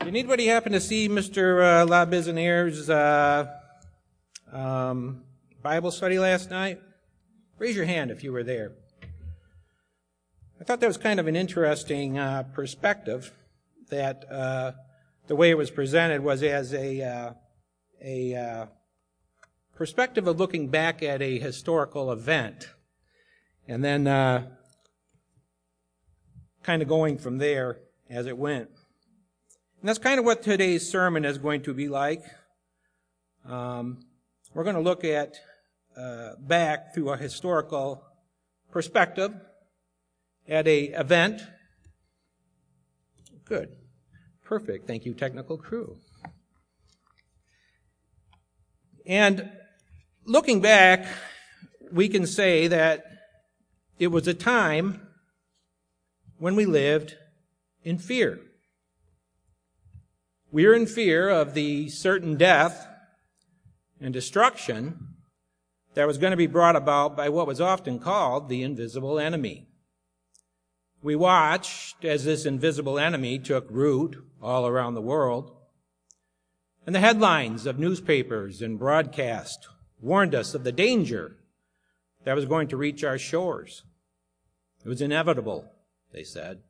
Did anybody happen to see Mr. LaBiziniere's Bible study last night? Raise your hand if you were there. I thought that was kind of an interesting perspective, that the way it was presented was as a perspective of looking back at a historical event, and then kind of going from there as it went. And that's kind of what today's sermon is going to be like. We're going to look at back through a historical perspective at a event. Good. Perfect. Thank you, technical crew. And looking back, we can say that it was a time when we lived in fear. We were in fear of the certain death and destruction that was going to be brought about by what was often called the invisible enemy. We watched as this invisible enemy took root all around the world, and the headlines of newspapers and broadcast warned us of the danger that was going to reach our shores. It was inevitable, they said.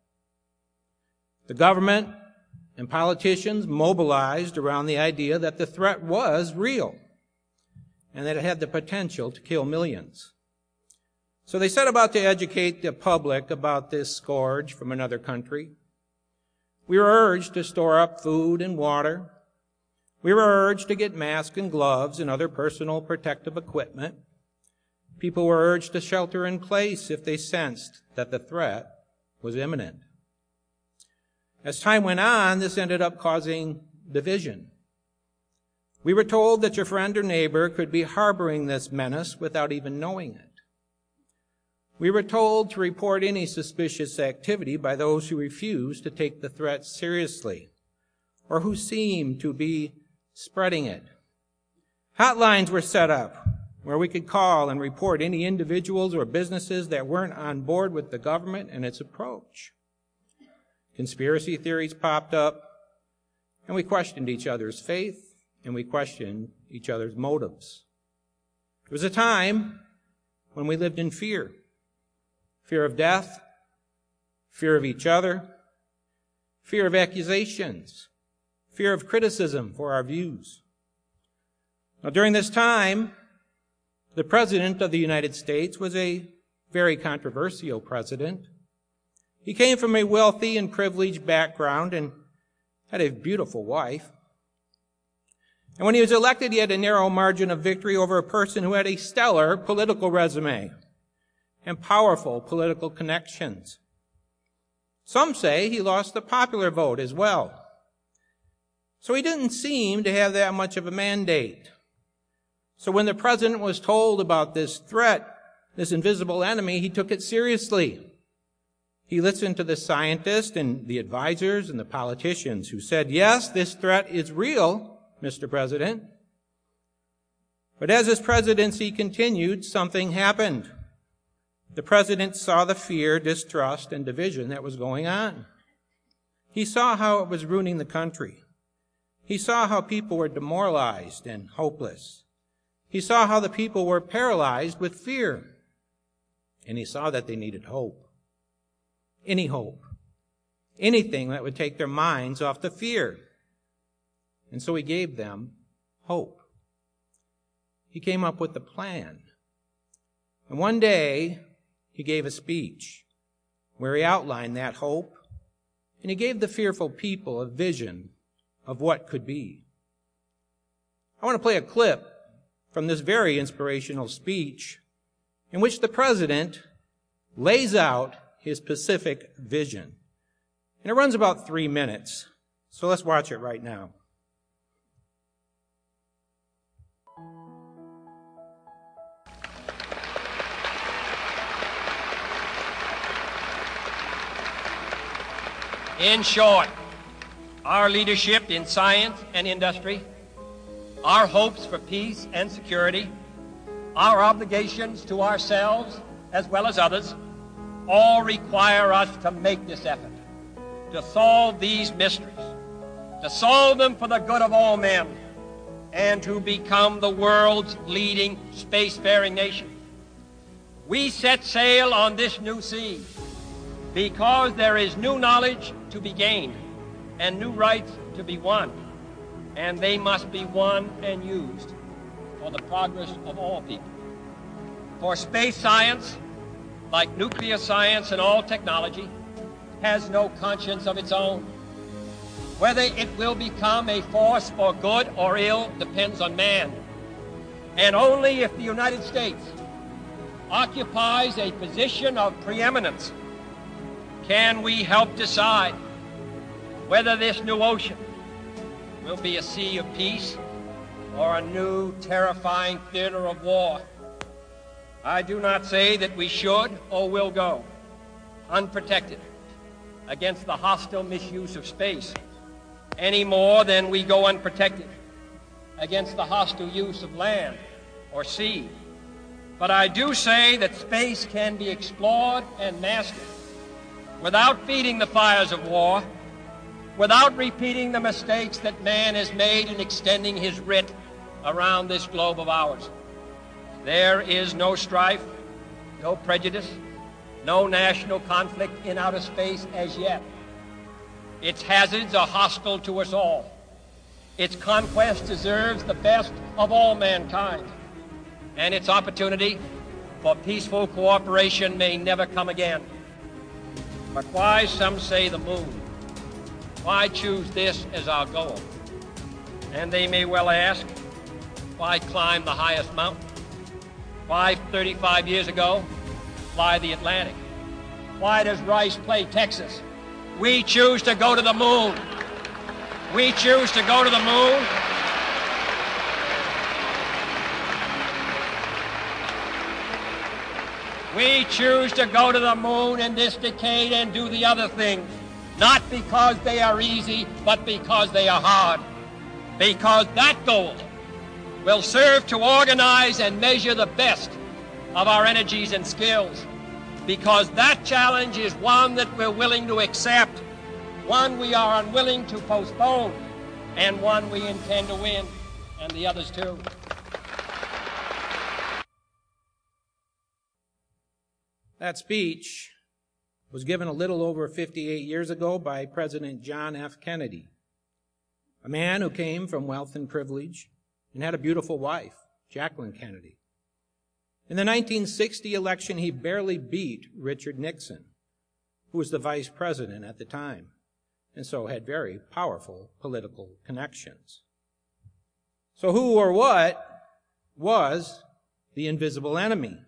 The government and politicians mobilized around the idea that the threat was real and that it had the potential to kill millions. So they set about to educate the public about this scourge from another country. We were urged to store up food and water. We were urged to get masks and gloves and other personal protective equipment. People were urged to shelter in place if they sensed that the threat was imminent. As time went on, this ended up causing division. We were told that your friend or neighbor could be harboring this menace without even knowing it. We were told to report any suspicious activity by those who refused to take the threat seriously or who seemed to be spreading it. Hotlines were set up where we could call and report any individuals or businesses that weren't on board with the government and its approach. Conspiracy theories popped up, and we questioned each other's faith, and we questioned each other's motives. It was a time when we lived in fear. Fear of death, fear of each other, fear of accusations, fear of criticism for our views. Now, during this time, the President of the United States was a very controversial president. He came from a wealthy and privileged background and had a beautiful wife. And when he was elected, he had a narrow margin of victory over a person who had a stellar political resume and powerful political connections. Some say he lost the popular vote as well. So he didn't seem to have that much of a mandate. So when the president was told about this threat, this invisible enemy, he took it seriously. He listened to the scientists and the advisors and the politicians who said, yes, this threat is real, Mr. President. But as his presidency continued, something happened. The president saw the fear, distrust, and division that was going on. He saw how it was ruining the country. He saw how people were demoralized and hopeless. He saw how the people were paralyzed with fear. And he saw that they needed hope. Any hope. Anything that would take their minds off the fear. And so he gave them hope. He came up with a plan. And one day, he gave a speech where he outlined that hope, and he gave the fearful people a vision of what could be. I want to play a clip from this very inspirational speech in which the president lays out his specific vision. And it runs about 3 minutes. So let's watch it right now. In short, our leadership in science and industry, our hopes for peace and security, our obligations to ourselves as well as others, all require us to make this effort, to solve these mysteries, to solve them for the good of all men, and to become the world's leading spacefaring nation. We set sail on this new sea because there is new knowledge to be gained and new rights to be won, and they must be won and used for the progress of all people. For space science, like nuclear science and all technology, has no conscience of its own. Whether it will become a force for good or ill depends on man. And only if the United States occupies a position of preeminence can we help decide whether this new ocean will be a sea of peace or a new terrifying theater of war. I do not say that we should or will go unprotected against the hostile misuse of space any more than we go unprotected against the hostile use of land or sea. But I do say that space can be explored and mastered without feeding the fires of war, without repeating the mistakes that man has made in extending his writ around this globe of ours. There is no strife, no prejudice, no national conflict in outer space as yet. Its hazards are hostile to us all. Its conquest deserves the best of all mankind, and its opportunity for peaceful cooperation may never come again. But why, some say, the moon? Why choose this as our goal? And they may well ask, why climb the highest mountain? Why, 35 years ago, fly the Atlantic? Why does Rice play Texas? We choose to go to the moon. We choose to go to the moon. We choose to go to the moon in this decade and do the other things, not because they are easy, but because they are hard. Because that goal will serve to organize and measure the best of our energies and skills. Because that challenge is one that we're willing to accept, one we are unwilling to postpone, and one we intend to win, and the others too. That speech was given a little over 58 years ago by President John F. Kennedy, a man who came from wealth and privilege and had a beautiful wife, Jacqueline Kennedy. In the 1960 election, he barely beat Richard Nixon, who was the vice president at the time, and so had very powerful political connections. So who or what was the invisible enemy?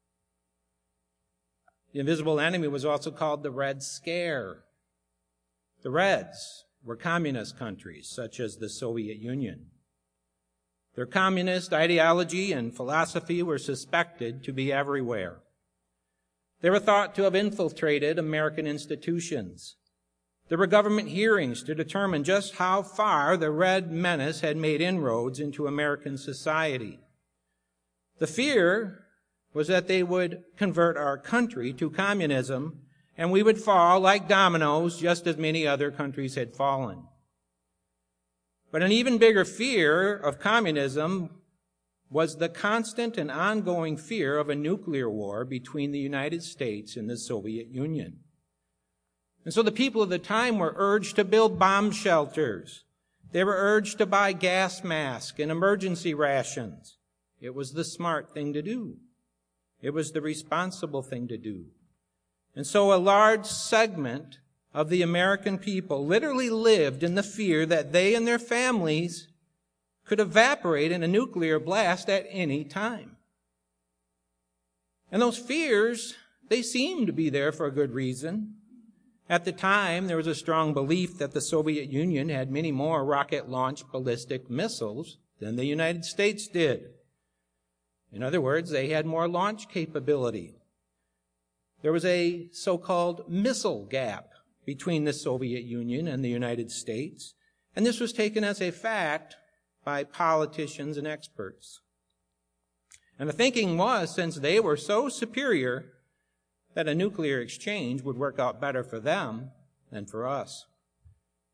The invisible enemy was also called the Red Scare. The Reds were communist countries, such as the Soviet Union. Their communist ideology and philosophy were suspected to be everywhere. They were thought to have infiltrated American institutions. There were government hearings to determine just how far the Red Menace had made inroads into American society. The fear was that they would convert our country to communism, and we would fall like dominoes, just as many other countries had fallen. But an even bigger fear of communism was the constant and ongoing fear of a nuclear war between the United States and the Soviet Union. And so the people of the time were urged to build bomb shelters. They were urged to buy gas masks and emergency rations. It was the smart thing to do. It was the responsible thing to do. And so a large segment of the American people literally lived in the fear that they and their families could evaporate in a nuclear blast at any time. And those fears, they seemed to be there for a good reason. At the time, there was a strong belief that the Soviet Union had many more rocket-launched ballistic missiles than the United States did. In other words, they had more launch capability. There was a so-called missile gap between the Soviet Union and the United States, and this was taken as a fact by politicians and experts. And the thinking was, since they were so superior, that a nuclear exchange would work out better for them than for us.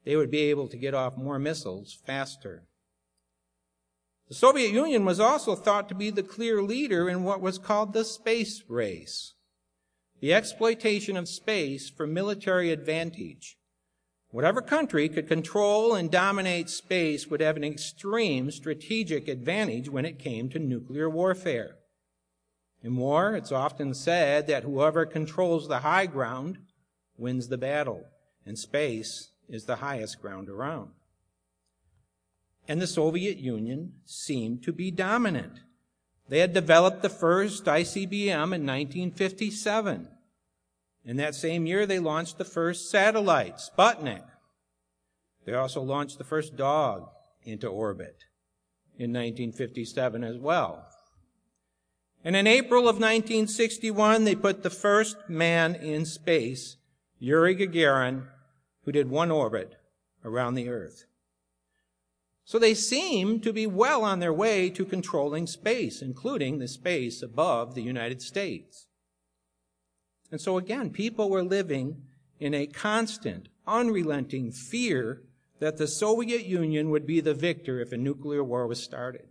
they would be able to get off more missiles faster. The Soviet Union was also thought to be the clear leader in what was called the space race, the exploitation of space for military advantage. Whatever country could control and dominate space would have an extreme strategic advantage when it came to nuclear warfare. In war, it's often said that whoever controls the high ground wins the battle, and space is the highest ground around. And the Soviet Union seemed to be dominant. They had developed the first ICBM in 1957. In that same year, they launched the first satellite, Sputnik. They also launched the first dog into orbit in 1957 as well. And in April of 1961, they put the first man in space, Yuri Gagarin, who did one orbit around the Earth. So they seem to be well on their way to controlling space, including the space above the United States. And so again, people were living in a constant, unrelenting fear that the Soviet Union would be the victor if a nuclear war was started.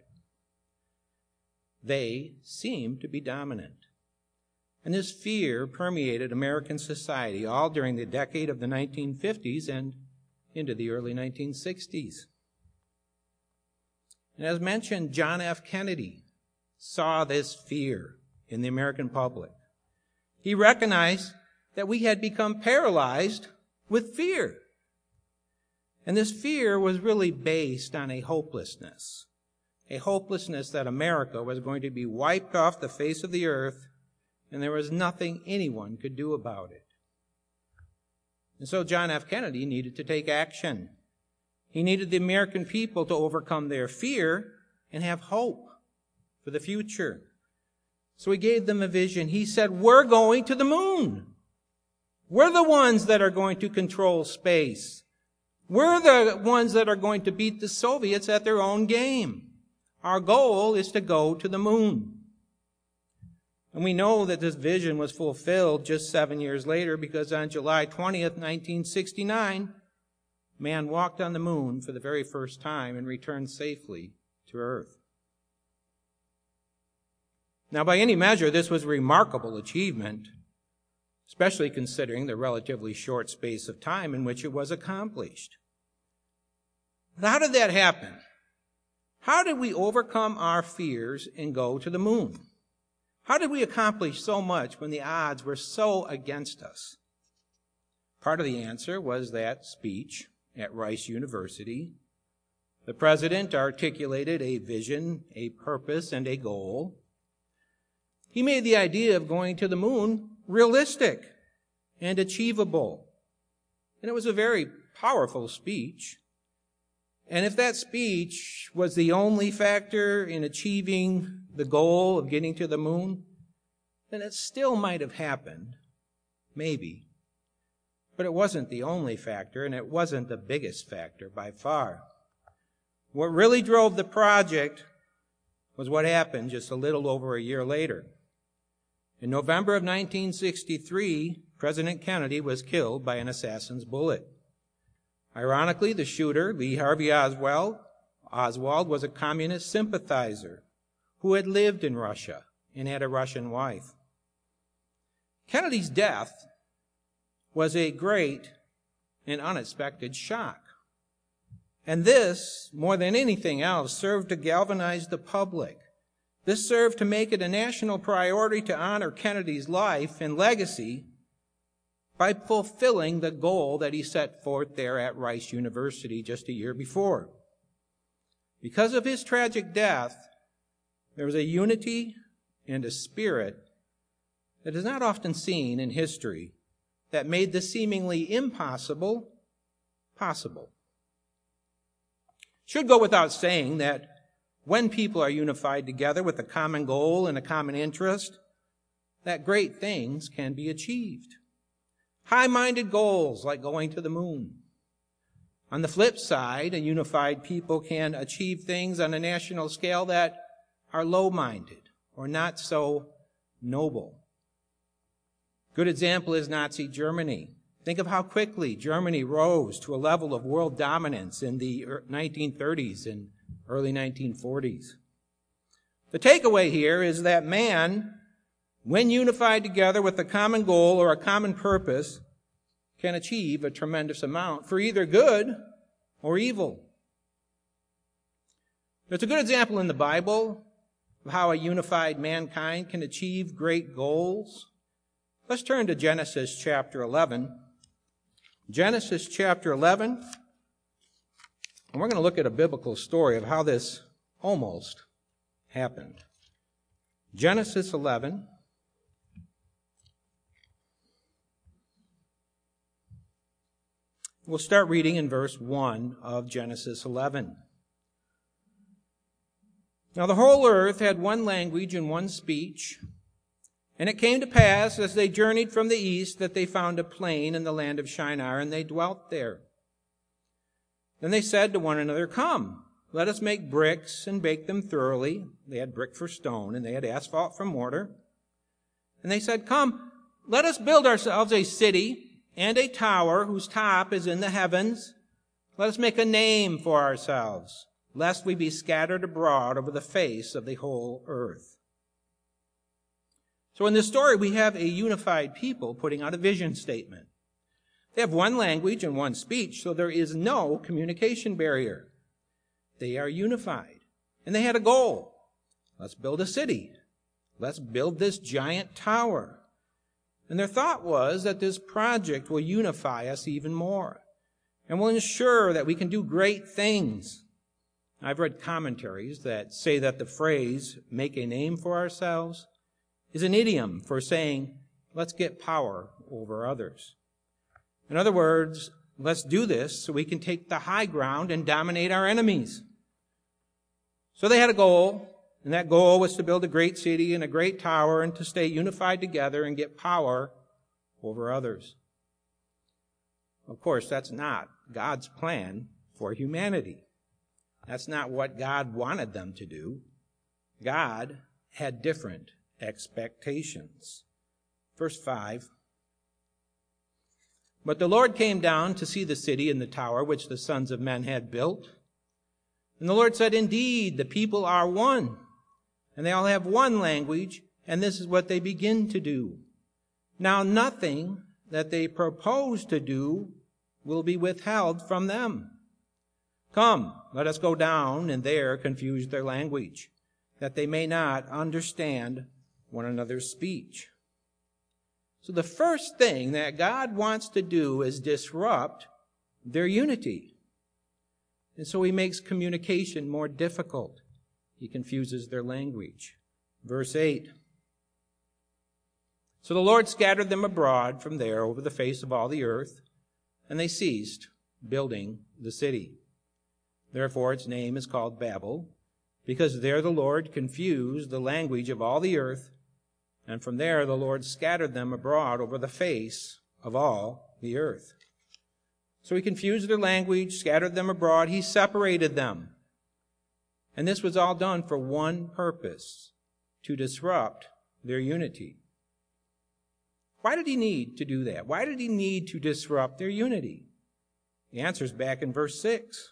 They seemed to be dominant. And this fear permeated American society all during the decade of the 1950s and into the early 1960s. And as mentioned, John F. Kennedy saw this fear in the American public. He recognized that we had become paralyzed with fear. And this fear was really based on a hopelessness that America was going to be wiped off the face of the earth, and there was nothing anyone could do about it. And so John F. Kennedy needed to take action. He needed the American people to overcome their fear and have hope for the future. So he gave them a vision. He said, we're going to the moon. We're the ones that are going to control space. We're the ones that are going to beat the Soviets at their own game. Our goal is to go to the moon. And we know that this vision was fulfilled just 7 years later, because on July 20th, 1969, man walked on the moon for the very first time and returned safely to Earth. Now, by any measure, this was a remarkable achievement, especially considering the relatively short space of time in which it was accomplished. But how did that happen? How did we overcome our fears and go to the moon? How did we accomplish so much when the odds were so against us? Part of the answer was that speech at Rice University. The president articulated a vision, a purpose, and a goal. He made the idea of going to the moon realistic and achievable. And it was a very powerful speech. And if that speech was the only factor in achieving the goal of getting to the moon, then it still might have happened. Maybe. But it wasn't the only factor, and it wasn't the biggest factor by far. What really drove the project was what happened just a little over a year later. In November of 1963, President Kennedy was killed by an assassin's bullet. Ironically, the shooter, Lee Harvey Oswald, was a communist sympathizer who had lived in Russia and had a Russian wife. Kennedy's death was a great and unexpected shock. And this, more than anything else, served to galvanize the public. This served to make it a national priority to honor Kennedy's life and legacy by fulfilling the goal that he set forth there at Rice University just a year before. Because of his tragic death, there was a unity and a spirit that is not often seen in history that made the seemingly impossible possible. It should go without saying that when people are unified together with a common goal and a common interest, that great things can be achieved. High-minded goals like going to the moon. On the flip side, a unified people can achieve things on a national scale that are low-minded or not so noble. Good example is Nazi Germany. Think of how quickly Germany rose to a level of world dominance in the 1930s and early 1940s. The takeaway here is that man, when unified together with a common goal or a common purpose, can achieve a tremendous amount for either good or evil. There's a good example in the Bible of how a unified mankind can achieve great goals. Let's turn to Genesis chapter 11. Genesis chapter 11, and we're going to look at a biblical story of how this almost happened. Genesis 11. We'll start reading in verse 1 of Genesis 11. Now the whole earth had one language and one speech. And it came to pass, as they journeyed from the east, that they found a plain in the land of Shinar, and they dwelt there. Then they said to one another, "Come, let us make bricks and bake them thoroughly." They had brick for stone, and they had asphalt for mortar. And they said, "Come, let us build ourselves a city and a tower whose top is in the heavens. Let us make a name for ourselves, lest we be scattered abroad over the face of the whole earth." So in this story, we have a unified people putting out a vision statement. They have one language and one speech, so there is no communication barrier. They are unified. And they had a goal. Let's build a city. Let's build this giant tower. And their thought was that this project will unify us even more and will ensure that we can do great things. I've read commentaries that say that the phrase, "make a name for ourselves," is an idiom for saying, let's get power over others. In other words, let's do this so we can take the high ground and dominate our enemies. So they had a goal, and that goal was to build a great city and a great tower and to stay unified together and get power over others. Of course, that's not God's plan for humanity. That's not what God wanted them to do. God had different expectations. Verse 5. But the Lord came down to see the city and the tower which the sons of men had built. And the Lord said, "Indeed, the people are one, and they all have one language, and this is what they begin to do. Now nothing that they propose to do will be withheld from them. Come, let us go down and there confuse their language, that they may not understand one another's speech." So the first thing that God wants to do is disrupt their unity. And so he makes communication more difficult. He confuses their language. Verse 8. So the Lord scattered them abroad from there over the face of all the earth, and they ceased building the city. Therefore its name is called Babel, because there the Lord confused the language of all the earth, and from there the Lord scattered them abroad over the face of all the earth. So he confused their language, scattered them abroad, he separated them. And this was all done for one purpose, to disrupt their unity. Why did he need to do that? Why did he need to disrupt their unity? The answer is back in verse 6.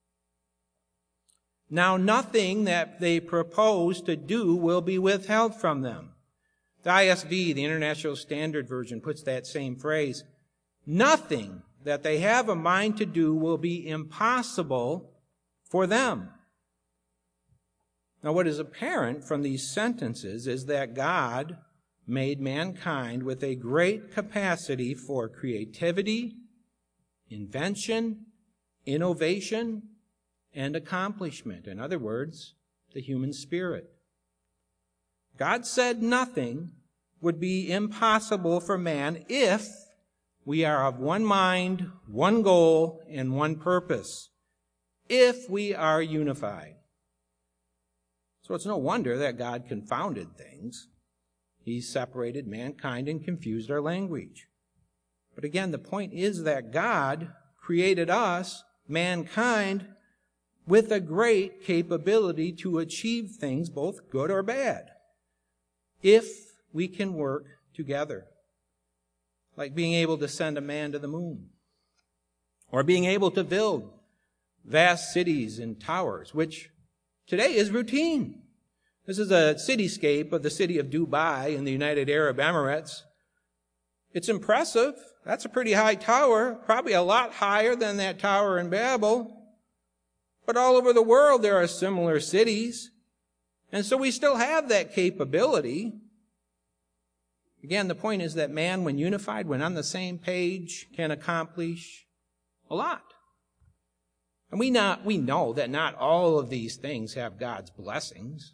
Now nothing that they propose to do will be withheld from them. The ISV, the International Standard Version, puts that same phrase. Nothing that they have a mind to do will be impossible for them. Now what is apparent from these sentences is that God made mankind with a great capacity for creativity, invention, innovation, and accomplishment. In other words, the human spirit. God said nothing would be impossible for man if we are of one mind, one goal, and one purpose. If we are unified. So it's no wonder that God confounded things. He separated mankind and confused our language. But again, the point is that God created us, mankind, with a great capability to achieve things both good or bad, if we can work together. like being able to send a man to the moon, or being able to build vast cities and towers, which today is routine. This is a cityscape of the city of Dubai in the United Arab Emirates. It's impressive. That's a pretty high tower, probably a lot higher than that tower in Babel. But all over the world there are similar cities. And so we still have that capability. Again, the point is that man, when unified, when on the same page, can accomplish a lot. And we know that not all of these things have God's blessings.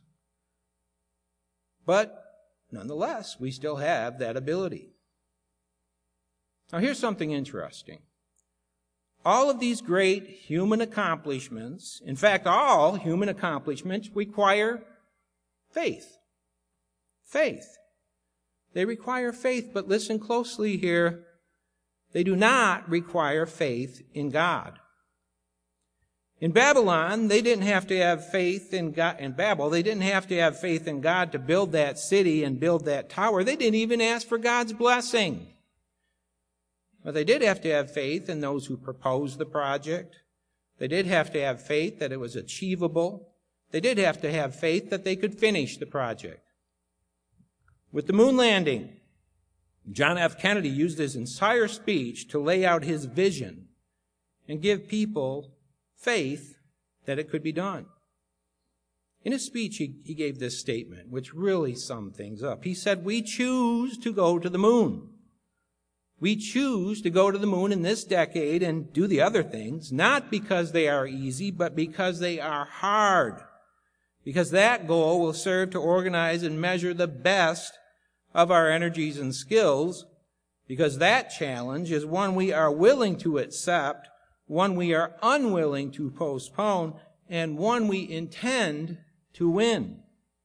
But nonetheless, we still have that ability. Now here's something interesting. All of these great human accomplishments, in fact, all human accomplishments require faith. Faith. They require faith, but listen closely here. They do not require faith in God. In Babylon, they didn't have to have faith in God. In Babel, they didn't have to have faith in God to build that city and build that tower. They didn't even ask for God's blessing. But they did have to have faith in those who proposed the project. They did have to have faith that it was achievable. They did have to have faith that they could finish the project. With the moon landing, John F. Kennedy used his entire speech to lay out his vision and give people faith that it could be done. In his speech, he gave this statement, which really summed things up. He said, "We choose to go to the moon. We choose to go to the moon in this decade and do the other things, not because they are easy, but because they are hard. Because that goal will serve to organize and measure the best of our energies and skills, because that challenge is one we are willing to accept, one we are unwilling to postpone, and one we intend to win."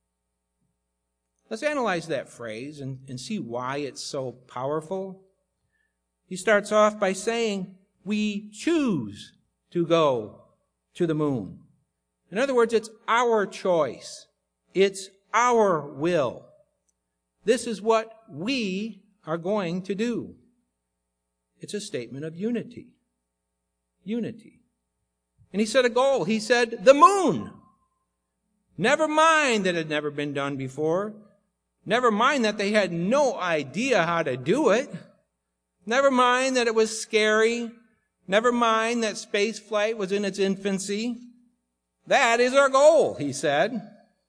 Let's analyze that phrase and see why it's so powerful. He starts off by saying, we choose to go to the moon. In other words, it's our choice. It's our will. This is what we are going to do. It's a statement of unity. Unity. And he set a goal. He said, the moon. Never mind that it had never been done before. Never mind that they had no idea how to do it. Never mind that it was scary. Never mind that space flight was in its infancy. That is our goal, he said.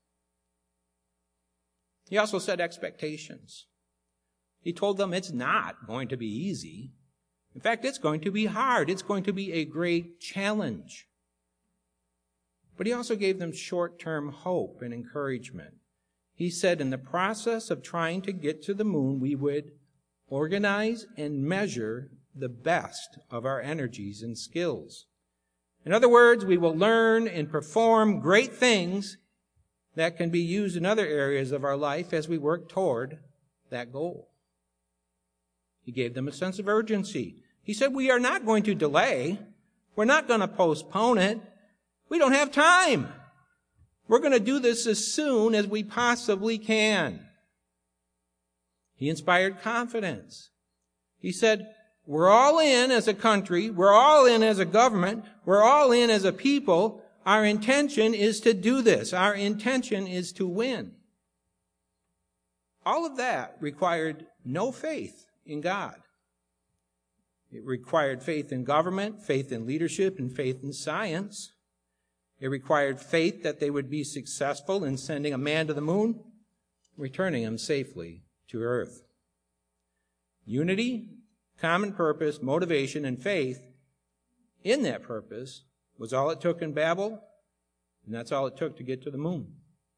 He also set expectations. He told them it's not going to be easy. In fact, it's going to be hard. It's going to be a great challenge. But he also gave them short-term hope and encouragement. He said in the process of trying to get to the moon, we would organize and measure the best of our energies and skills. In other words, we will learn and perform great things that can be used in other areas of our life as we work toward that goal. He gave them a sense of urgency. He said, we are not going to delay. We're not going to postpone it. We don't have time. We're going to do this as soon as we possibly can. He inspired confidence. He said, we're all in as a country. We're all in as a government. We're all in as a people. Our intention is to do this. Our intention is to win. All of that required no faith in God. It required faith in government, faith in leadership, and faith in science. It required faith that they would be successful in sending a man to the moon, returning him safely to earth. Unity, common purpose, motivation, and faith in that purpose was all it took in Babel, and that's all it took to get to the moon.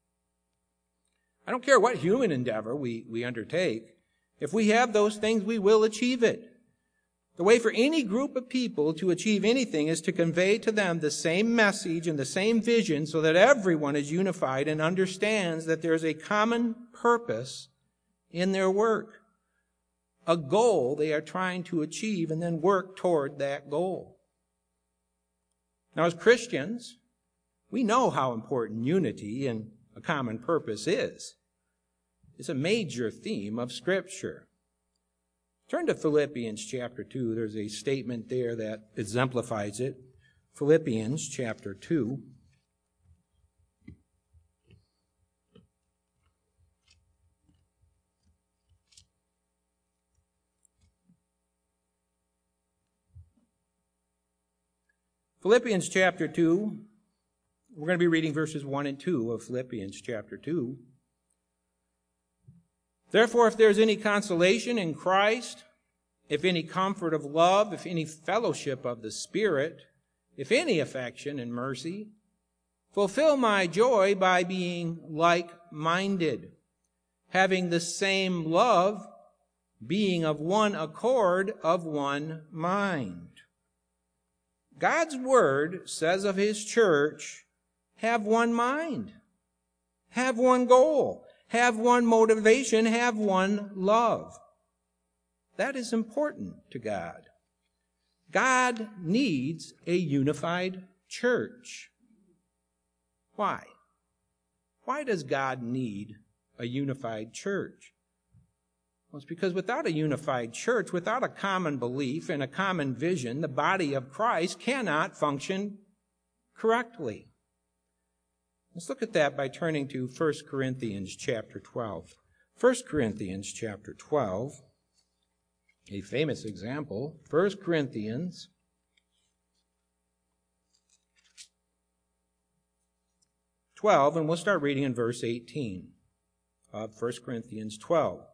I don't care what human endeavor we undertake. If we have those things, we will achieve it. The way for any group of people to achieve anything is to convey to them the same message and the same vision so that everyone is unified and understands that there is a common purpose in their work, a goal they are trying to achieve, and then work toward that goal. Now, as Christians, we know how important unity and a common purpose is. It's a major theme of Scripture. Turn to Philippians chapter 2. There's a statement there that exemplifies it. Philippians chapter 2. Philippians chapter 2, we're going to be reading verses 1 and 2 of Philippians chapter 2. Therefore, if there's any consolation in Christ, if any comfort of love, if any fellowship of the Spirit, if any affection and mercy, fulfill my joy by being like-minded, having the same love, being of one accord, of one mind. God's word says of his church, have one mind, have one goal, have one motivation, have one love. That is important to God. God needs a unified church. Why? Why does God need a unified church? Well, it's because without a unified church, without a common belief and a common vision, the body of Christ cannot function correctly. Let's look at that by turning to 1 Corinthians chapter 12. 1 Corinthians chapter 12, a famous example. 1 Corinthians '12, and we'll start reading in verse 18 of 1 Corinthians 12.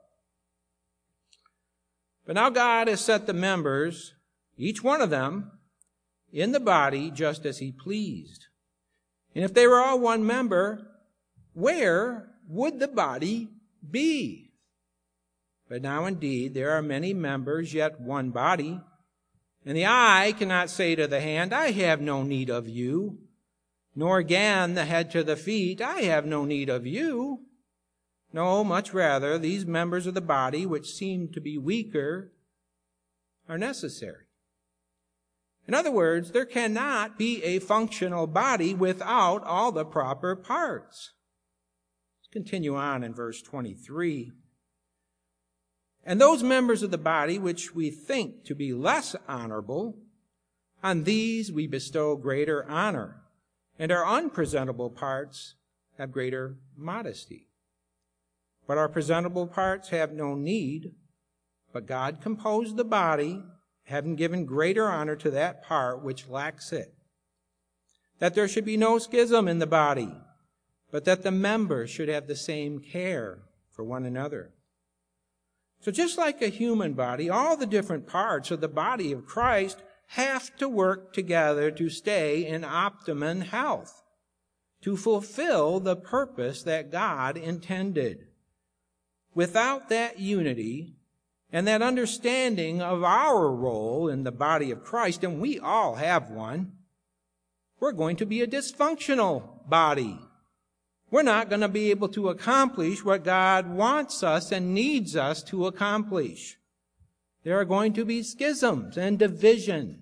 But now God has set the members, each one of them, in the body just as he pleased. And if they were all one member, where would the body be? But now indeed there are many members, yet one body. And the eye cannot say to the hand, I have no need of you. Nor again the head to the feet, I have no need of you. No, much rather, these members of the body, which seem to be weaker, are necessary. In other words, there cannot be a functional body without all the proper parts. Let's continue on in verse 23. And those members of the body which we think to be less honorable, on these we bestow greater honor, and our unpresentable parts have greater modesty. But our presentable parts have no need, but God composed the body, having given greater honor to that part which lacks it. That there should be no schism in the body, but that the members should have the same care for one another. So just like a human body, all the different parts of the body of Christ have to work together to stay in optimum health, to fulfill the purpose that God intended. Without that unity and that understanding of our role in the body of Christ, and we all have one, we're going to be a dysfunctional body. We're not going to be able to accomplish what God wants us and needs us to accomplish. There are going to be schisms and division.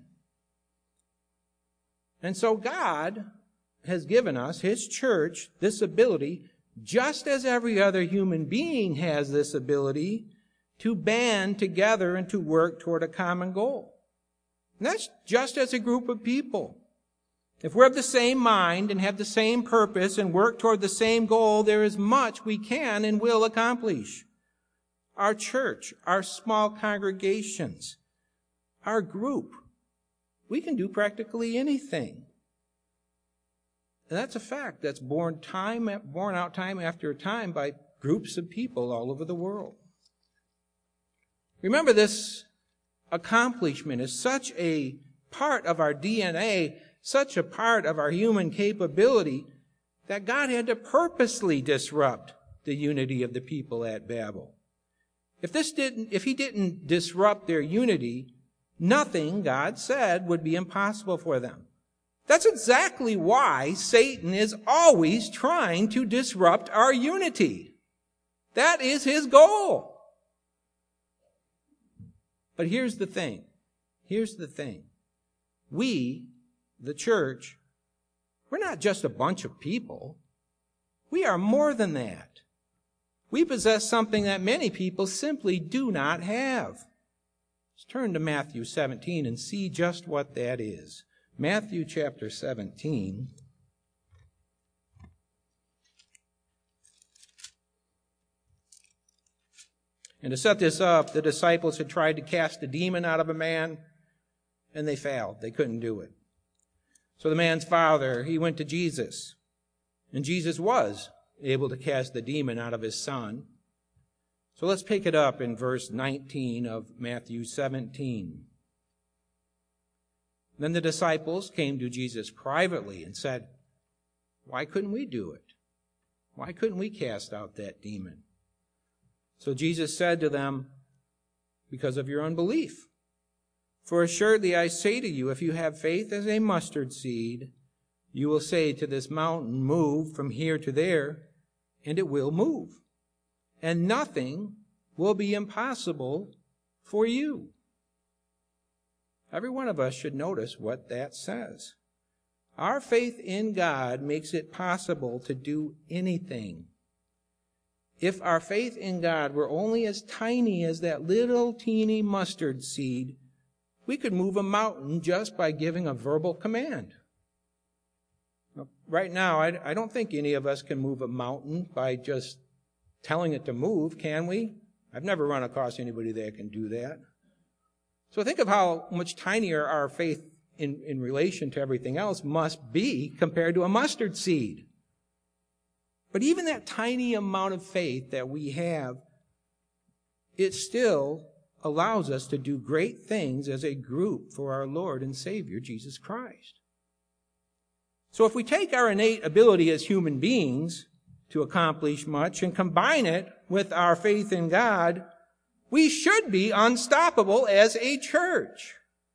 And so God has given us, his church, this ability, just as every other human being has this ability, to band together and to work toward a common goal. And that's just as a group of people. If we're of the same mind and have the same purpose and work toward the same goal, there is much we can and will accomplish. Our church, our small congregations, our group, we can do practically anything. And that's a fact that's borne out time after time by groups of people all over the world. Remember, this accomplishment is such a part of our DNA, such a part of our human capability, that God had to purposely disrupt the unity of the people at Babel. If he didn't disrupt their unity, nothing, God said, would be impossible for them. That's exactly why Satan is always trying to disrupt our unity. That is his goal. But here's the thing. We, the church, we're not just a bunch of people. We are more than that. We possess something that many people simply do not have. Let's turn to Matthew 17 and see just what that is. Matthew chapter 17. And to set this up, the disciples had tried to cast a demon out of a man, and they failed. They couldn't do it. So the man's father, he went to Jesus, and Jesus was able to cast the demon out of his son. So let's pick it up in verse 19 of Matthew 17. Then the disciples came to Jesus privately and said, "Why couldn't we do it? Why couldn't we cast out that demon?" So Jesus said to them, "Because of your unbelief. For assuredly I say to you, if you have faith as a mustard seed, you will say to this mountain, 'Move from here to there,' and it will move. And nothing will be impossible for you." Every one of us should notice what that says. Our faith in God makes it possible to do anything. If our faith in God were only as tiny as that little teeny mustard seed, we could move a mountain just by giving a verbal command. Right now, I don't think any of us can move a mountain by just telling it to move, can we? I've never run across anybody that can do that. So think of how much tinier our faith in relation to everything else must be compared to a mustard seed. But even that tiny amount of faith that we have, it still allows us to do great things as a group for our Lord and Savior, Jesus Christ. So if we take our innate ability as human beings to accomplish much and combine it with our faith in God, we should be unstoppable as a church.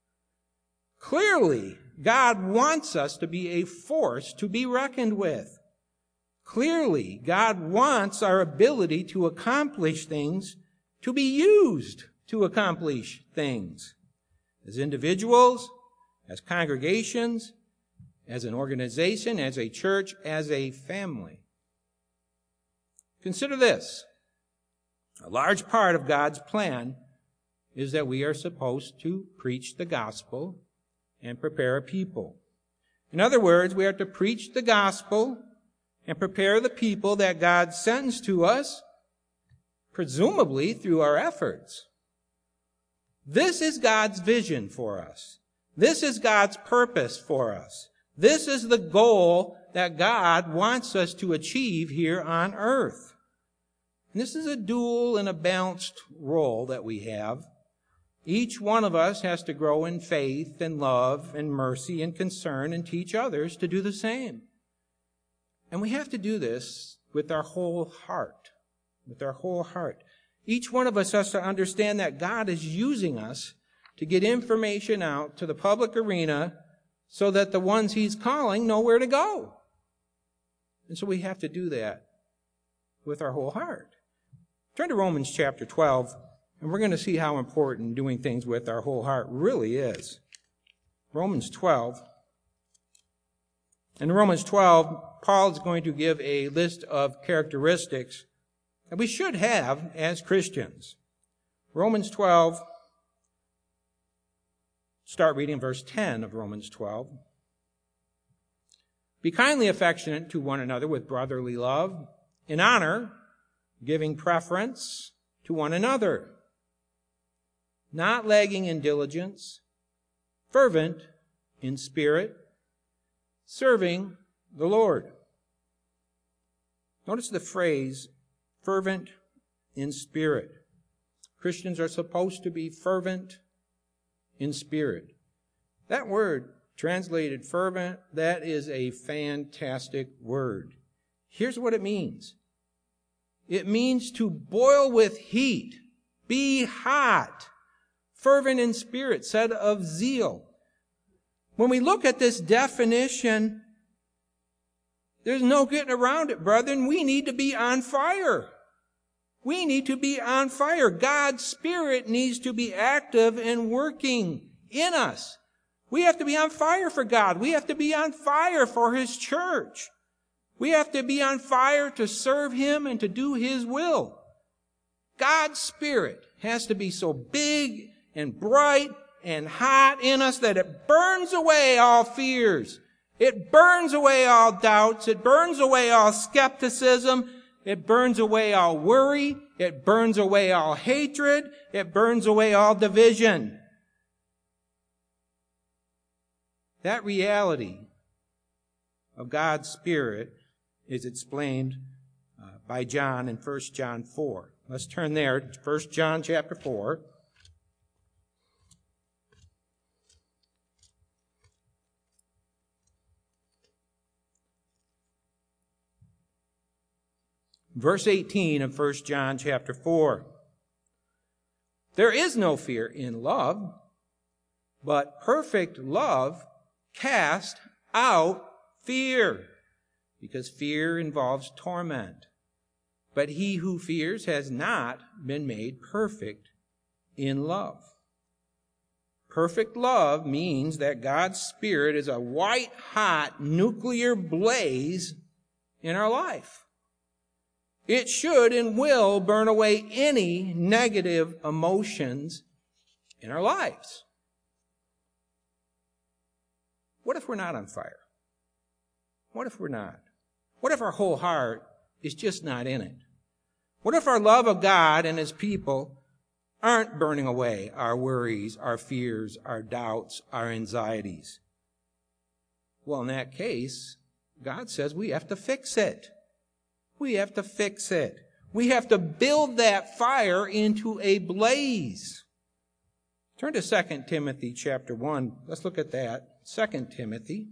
Clearly, God wants us to be a force to be reckoned with. Clearly, God wants our ability to accomplish things to be used to accomplish things. As individuals, as congregations, as an organization, as a church, as a family. Consider this. A large part of God's plan is that we are supposed to preach the gospel and prepare a people. In other words, we are to preach the gospel and prepare the people that God sends to us, presumably through our efforts. This is God's vision for us. This is God's purpose for us. This is the goal that God wants us to achieve here on earth. And this is a dual and a balanced role that we have. Each one of us has to grow in faith and love and mercy and concern and teach others to do the same. And we have to do this with our whole heart. With our whole heart. Each one of us has to understand that God is using us to get information out to the public arena so that the ones He's calling know where to go. And so we have to do that with our whole heart. Turn to Romans chapter 12, and we're going to see how important doing things with our whole heart really is. Romans 12. In Romans 12, Paul is going to give a list of characteristics that we should have as Christians. Romans 12, start reading verse 10 of Romans 12. Be kindly affectionate to one another with brotherly love, in honor, giving preference to one another, not lagging in diligence, fervent in spirit, serving the Lord. Notice the phrase, fervent in spirit. Christians are supposed to be fervent in spirit. That word, translated fervent, that is a fantastic word. Here's what it means. It means to boil with heat, be hot, fervent in spirit, said of zeal. When we look at this definition, there's no getting around it, brethren. We need to be on fire. We need to be on fire. God's Spirit needs to be active and working in us. We have to be on fire for God. We have to be on fire for His church. We have to be on fire to serve Him and to do His will. God's Spirit has to be so big and bright and hot in us that it burns away all fears. It burns away all doubts. It burns away all skepticism. It burns away all worry. It burns away all hatred. It burns away all division. That reality of God's Spirit is explained by John in 1 John 4. Let's turn there, 1 John chapter 4. Verse 18 of 1 John chapter 4. There is no fear in love, but perfect love casts out fear, because fear involves torment. But he who fears has not been made perfect in love. Perfect love means that God's Spirit is a white-hot nuclear blaze in our life. It should and will burn away any negative emotions in our lives. What if we're not on fire? What if we're not? What if our whole heart is just not in it? What if our love of God and His people aren't burning away our worries, our fears, our doubts, our anxieties? Well, in that case, God says we have to fix it. We have to fix it. We have to build that fire into a blaze. Turn to 2 Timothy chapter 1. Let's look at that. 2 Timothy.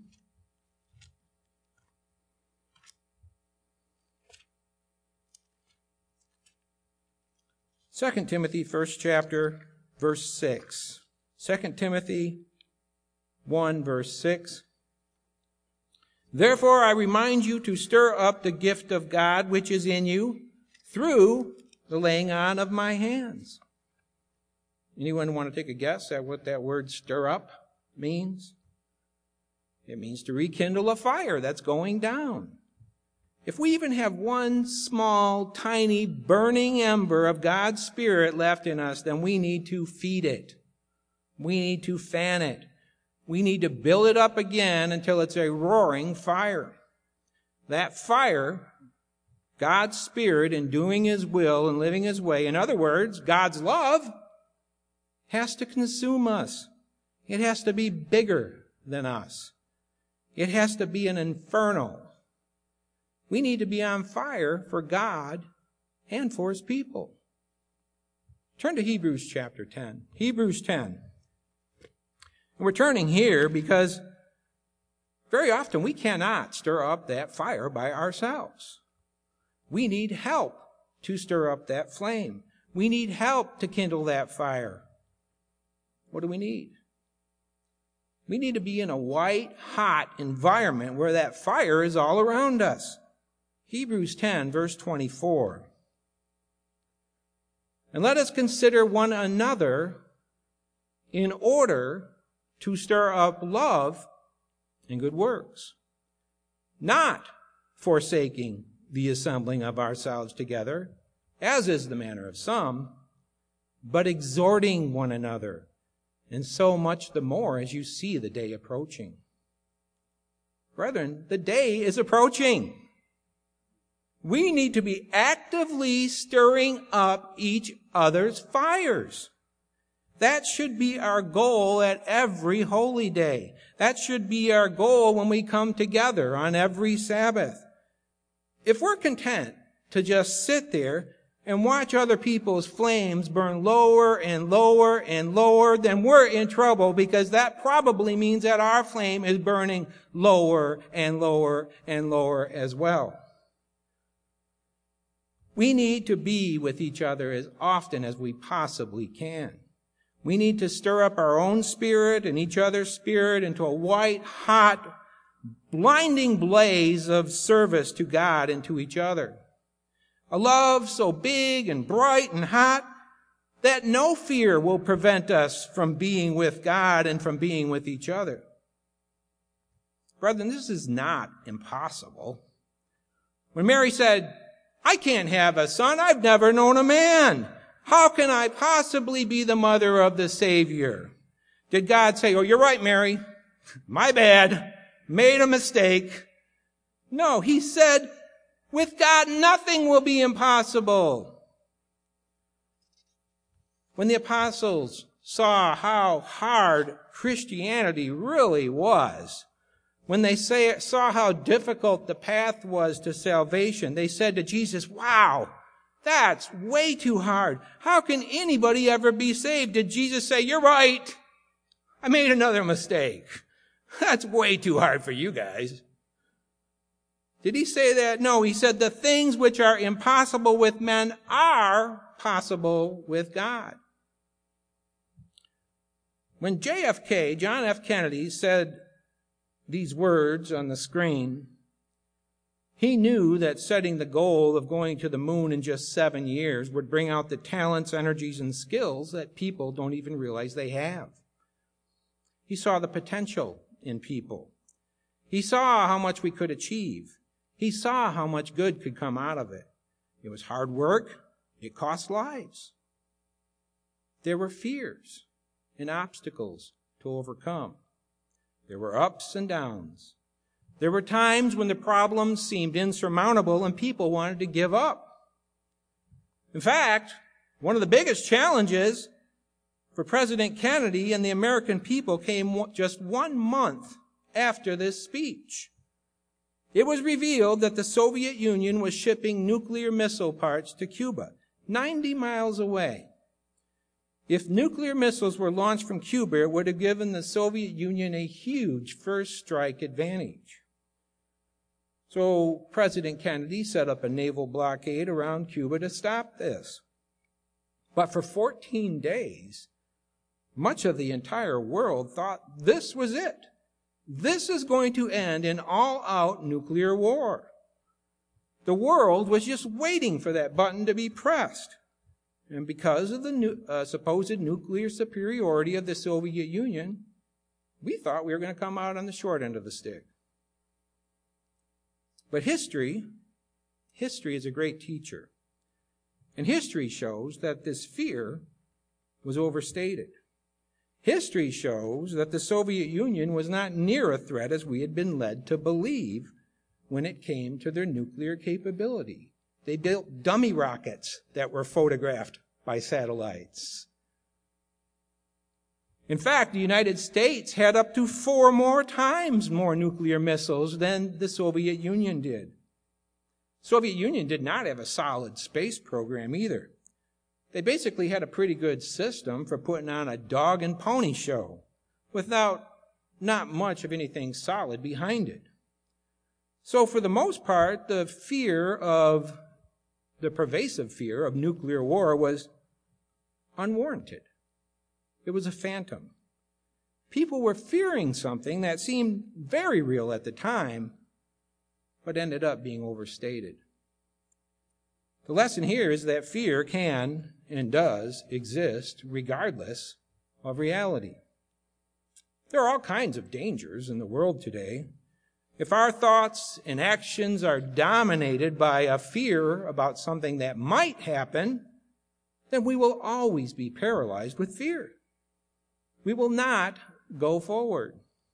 2 Timothy, first chapter, verse 6. 2 Timothy 1, verse 6. Therefore I remind you to stir up the gift of God which is in you through the laying on of my hands. Anyone want to take a guess at what that word stir up means? It means to rekindle a fire that's going down. If we even have one small, tiny, burning ember of God's Spirit left in us, then we need to feed it. We need to fan it. We need to build it up again until it's a roaring fire. That fire, God's Spirit in doing His will and living His way, in other words, God's love, has to consume us. It has to be bigger than us. It has to be an inferno. We need to be on fire for God and for His people. Turn to Hebrews chapter 10. Hebrews 10. And we're turning here because very often we cannot stir up that fire by ourselves. We need help to stir up that flame. We need help to kindle that fire. What do we need? We need to be in a white, hot environment where that fire is all around us. Hebrews 10, verse 24. And let us consider one another in order to stir up love and good works, not forsaking the assembling of ourselves together, as is the manner of some, but exhorting one another, and so much the more as you see the day approaching. Brethren, the day is approaching. We need to be actively stirring up each other's fires. That should be our goal at every holy day. That should be our goal when we come together on every Sabbath. If we're content to just sit there and watch other people's flames burn lower and lower and lower, then we're in trouble, because that probably means that our flame is burning lower and lower and lower as well. We need to be with each other as often as we possibly can. We need to stir up our own spirit and each other's spirit into a white, hot, blinding blaze of service to God and to each other. A love so big and bright and hot that no fear will prevent us from being with God and from being with each other. Brethren, this is not impossible. When Mary said, I can't have a son, I've never known a man. How can I possibly be the mother of the Savior? Did God say, oh, you're right, Mary. My bad. Made a mistake. No, he said, with God, nothing will be impossible. When the apostles saw how hard Christianity really was, when they saw how difficult the path was to salvation, they said to Jesus, wow, that's way too hard. How can anybody ever be saved? Did Jesus say, you're right, I made another mistake. That's way too hard for you guys. Did he say that? No, he said the things which are impossible with men are possible with God. When JFK, John F. Kennedy, said these words on the screen, he knew that setting the goal of going to the moon in just 7 years would bring out the talents, energies, and skills that people don't even realize they have. He saw the potential in people. He saw how much we could achieve. He saw how much good could come out of it. It was hard work. It cost lives. There were fears and obstacles to overcome. There were ups and downs. There were times when the problems seemed insurmountable and people wanted to give up. In fact, one of the biggest challenges for President Kennedy and the American people came just 1 month after this speech. It was revealed that the Soviet Union was shipping nuclear missile parts to Cuba, 90 miles away. If nuclear missiles were launched from Cuba, it would have given the Soviet Union a huge first strike advantage. So President Kennedy set up a naval blockade around Cuba to stop this. But for 14 days, much of the entire world thought this was it. This is going to end in all-out nuclear war. The world was just waiting for that button to be pressed. And because of the supposed nuclear superiority of the Soviet Union, we thought we were going to come out on the short end of the stick. But history is a great teacher. And history shows that this fear was overstated. History shows that the Soviet Union was not near a threat as we had been led to believe when it came to their nuclear capability. They built dummy rockets that were photographed by satellites. In fact, the United States had up to 4 more times more nuclear missiles than the Soviet Union did. The Soviet Union did not have a solid space program either. They basically had a pretty good system for putting on a dog and pony show without not much of anything solid behind it. So for the most part, the pervasive fear of nuclear war was unwarranted. It was a phantom. People were fearing something that seemed very real at the time, but ended up being overstated. The lesson here is that fear can and does exist regardless of reality. There are all kinds of dangers in the world today. If our thoughts and actions are dominated by a fear about something that might happen, then we will always be paralyzed with fear. We will not go forward.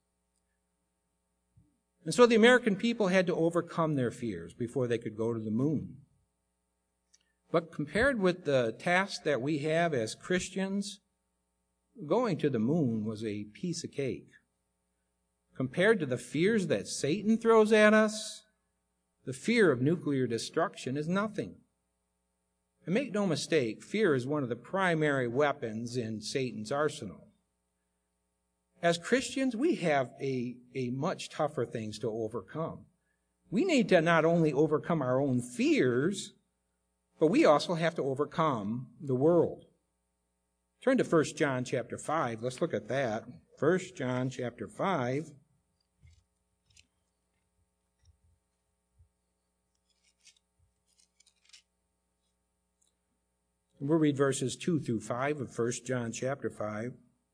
And so the American people had to overcome their fears before they could go to the moon. But compared with the task that we have as Christians, going to the moon was a piece of cake. Compared to the fears that Satan throws at us, the fear of nuclear destruction is nothing. And make no mistake, fear is one of the primary weapons in Satan's arsenal. As Christians, we have a much tougher things to overcome. We need to not only overcome our own fears, but we also have to overcome the world. Turn to 1 John chapter 5. Let's look at that. 1 John chapter 5. We'll read verses 2 through 5 of 1 John chapter 5.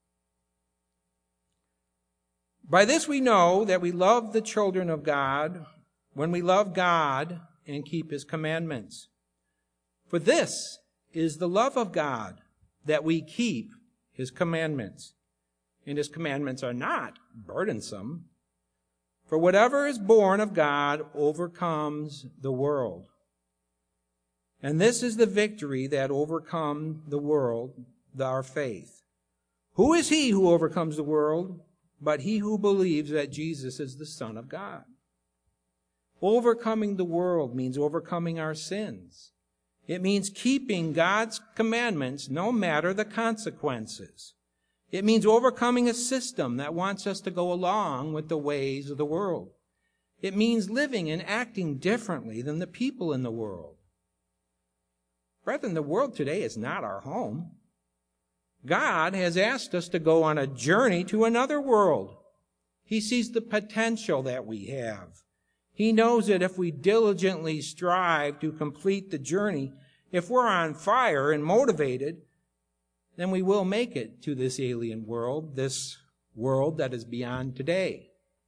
By this we know that we love the children of God when we love God and keep His commandments. For this is the love of God, that we keep his commandments. And his commandments are not burdensome. For whatever is born of God overcomes the world. And this is the victory that overcomes the world, our faith. Who is he who overcomes the world but he who believes that Jesus is the Son of God? Overcoming the world means overcoming our sins. It means keeping God's commandments no matter the consequences. It means overcoming a system that wants us to go along with the ways of the world. It means living and acting differently than the people in the world. Brethren, the world today is not our home. God has asked us to go on a journey to another world. He sees the potential that we have. He knows that if we diligently strive to complete the journey, if we're on fire and motivated, then we will make it to this alien world, this world that is beyond today.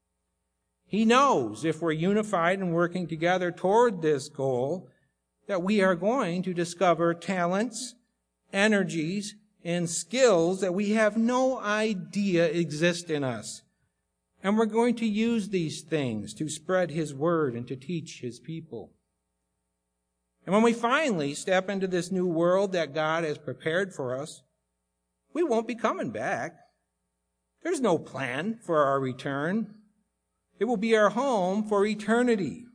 He knows if we're unified and working together toward this goal, that we are going to discover talents, energies, and skills that we have no idea exist in us. And we're going to use these things to spread his word and to teach his people. And when we finally step into this new world that God has prepared for us, we won't be coming back. There's no plan for our return. It will be our home for eternity.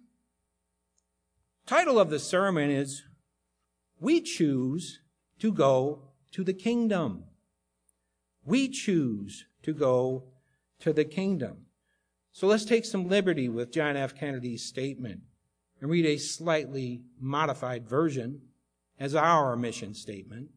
The title of the sermon is, We Choose to Go to the Kingdom. We choose to go to the kingdom. So let's take some liberty with John F. Kennedy's statement and read a slightly modified version as our mission statement.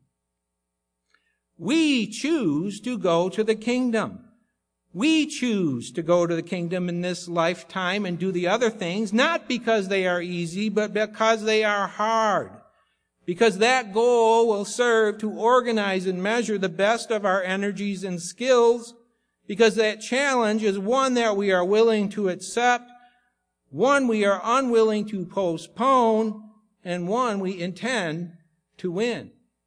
We choose to go to the kingdom. We choose to go to the kingdom in this lifetime and do the other things, not because they are easy, but because they are hard. Because that goal will serve to organize and measure the best of our energies and skills, because that challenge is one that we are willing to accept, one we are unwilling to postpone, and one we intend to win.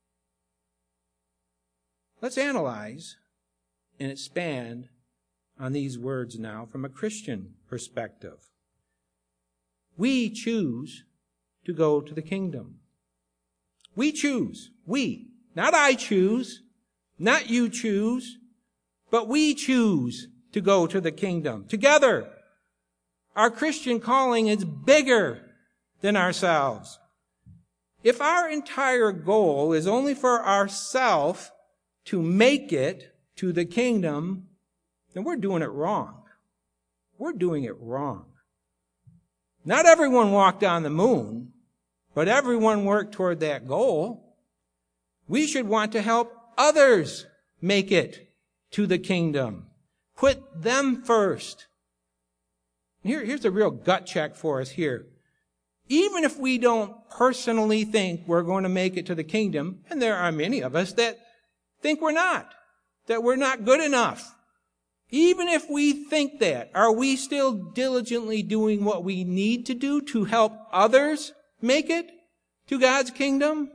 Let's analyze and expand on these words now from a Christian perspective. We choose to go to the kingdom. We choose. We. Not I choose. Not you choose. But we choose to go to the kingdom. Together. Our Christian calling is bigger than ourselves. If our entire goal is only for ourselves to make it to the kingdom, then we're doing it wrong. We're doing it wrong. Not everyone walked on the moon, but everyone worked toward that goal. We should want to help others make it to the kingdom. Put them first. Here's a real gut check for us here. Even if we don't personally think we're going to make it to the kingdom, and there are many of us that think we're not, that we're not good enough. Even if we think that, are we still diligently doing what we need to do to help others make it to God's kingdom?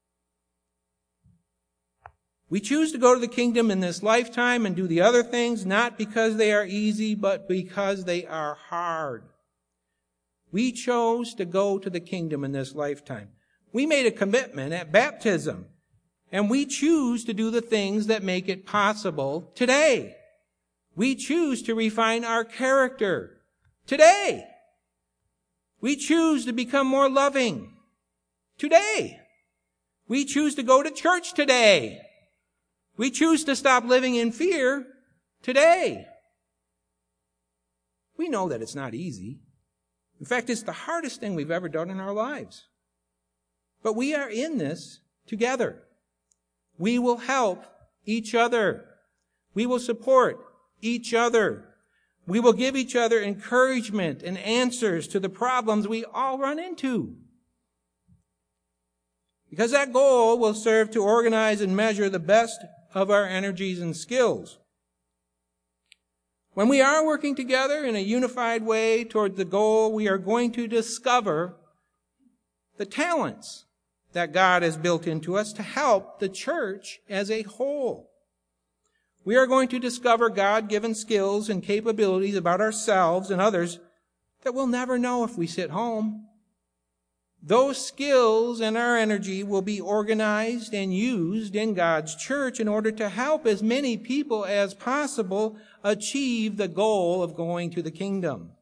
We choose to go to the kingdom in this lifetime and do the other things, not because they are easy, but because they are hard. We chose to go to the kingdom in this lifetime. We made a commitment at baptism, and we choose to do the things that make it possible today. We choose to refine our character today. We choose to become more loving today. We choose to go to church today. We choose to stop living in fear today. We know that it's not easy. In fact, it's the hardest thing we've ever done in our lives. But we are in this together. We will help each other. We will support each other. We will give each other encouragement and answers to the problems we all run into. Because that goal will serve to organize and measure the best of our energies and skills. When we are working together in a unified way toward the goal, we are going to discover the talents, that God has built into us to help the church as a whole. We are going to discover God-given skills and capabilities about ourselves and others that we'll never know if we sit home. Those skills and our energy will be organized and used in God's church in order to help as many people as possible achieve the goal of going to the kingdom.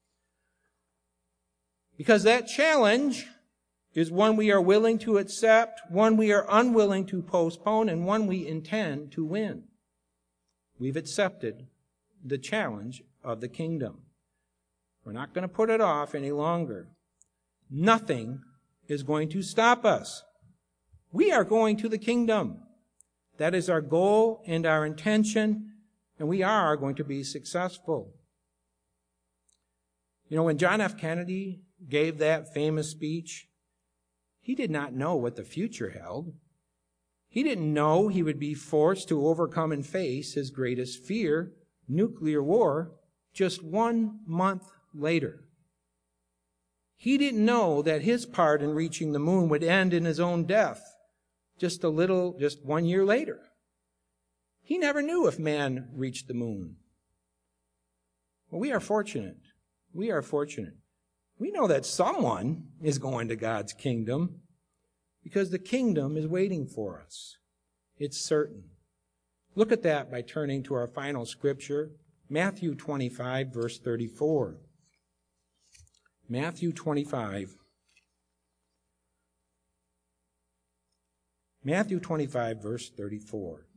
Because that challenge is one we are willing to accept, one we are unwilling to postpone, and one we intend to win. We've accepted the challenge of the kingdom. We're not going to put it off any longer. Nothing is going to stop us. We are going to the kingdom. That is our goal and our intention, and we are going to be successful. You know, when John F. Kennedy gave that famous speech, he did not know what the future held. He didn't know he would be forced to overcome and face his greatest fear, nuclear war, just 1 month later. He didn't know that his part in reaching the moon would end in his own death just 1 year later. He never knew if man reached the moon. Well, we are fortunate. We are fortunate. We know that someone is going to God's kingdom because the kingdom is waiting for us. It's certain. Look at that by turning to our final scripture, Matthew 25, verse 34. Matthew 25. Matthew 25, verse 34.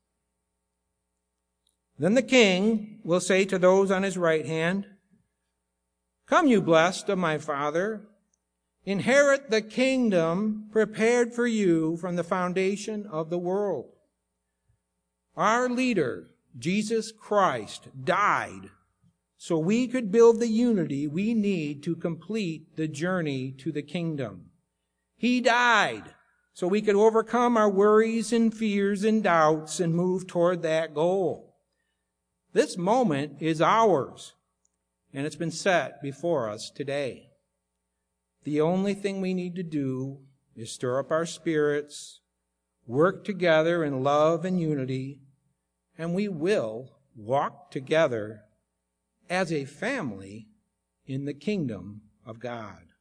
Then the king will say to those on his right hand, "Come, you blessed of my Father, inherit the kingdom prepared for you from the foundation of the world." Our leader, Jesus Christ, died so we could build the unity we need to complete the journey to the kingdom. He died so we could overcome our worries and fears and doubts and move toward that goal. This moment is ours, and it's been set before us today. The only thing we need to do is stir up our spirits, work together in love and unity, and we will walk together as a family in the kingdom of God.